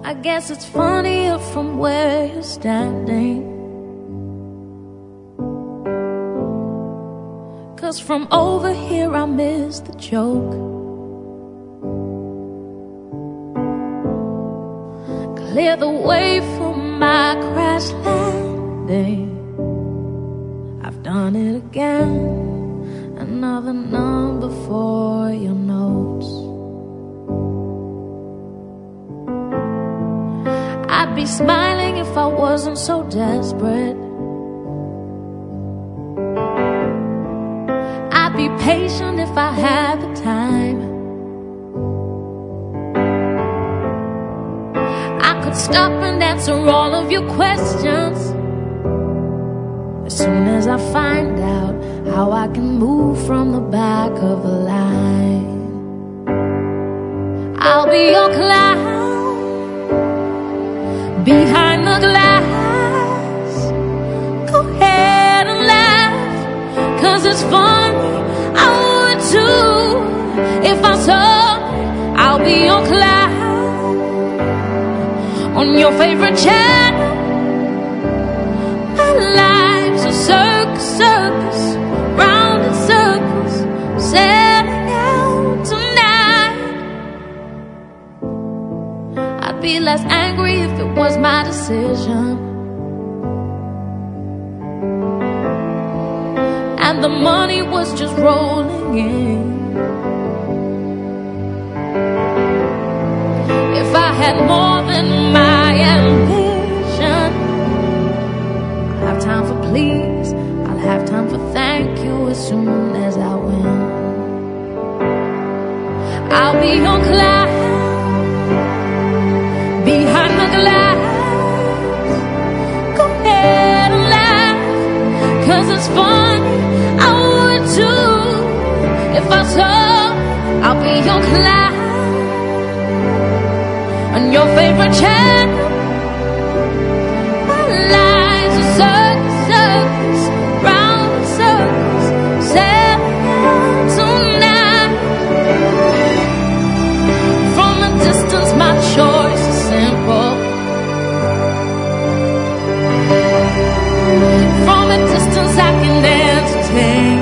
I guess it's funnier from where you're standing, 'cause from over here I miss the joke. Clear the way for my crash landing. I've done it again. Another number for your notes. I'd be smiling if I wasn't so desperate. I'd be patient if I had the time. I could stop and answer all of your questions as soon as I find out how I can move from the back of the line. I'll be your clown behind the glass. Go ahead and laugh, 'cause it's funny, I would too. If I saw, I'll be your clown on your favorite channel. My life's a circus, circus, round in circles, setting out tonight. I'd be less angry if it was my decision, and the money was just rolling in. If I had more than my ambition, I'll have time for please, I'll have time for thank you as soon as I win. I'll be your clown behind the glass. Go ahead and laugh, 'cause it's funny, I would too. If I saw, I'll be your clown on your favorite channel. My life's a circus, circus, round in circles, sailing out tonight. From a distance, my choice is simple. From a distance, I can entertain.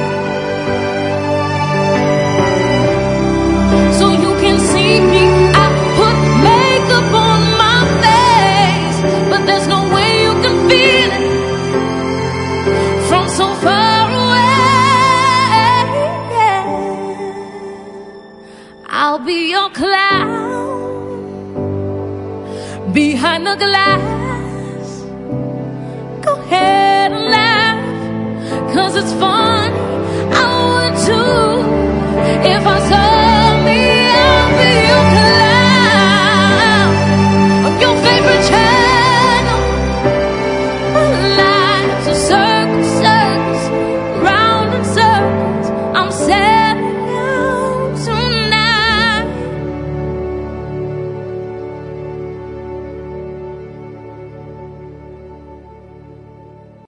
So you can see me, I put makeup on my face, but there's no way you can feel it from so far away. I'll be your clown behind the glass. Go ahead and laugh, 'cause it's funny, I would too. If I saw,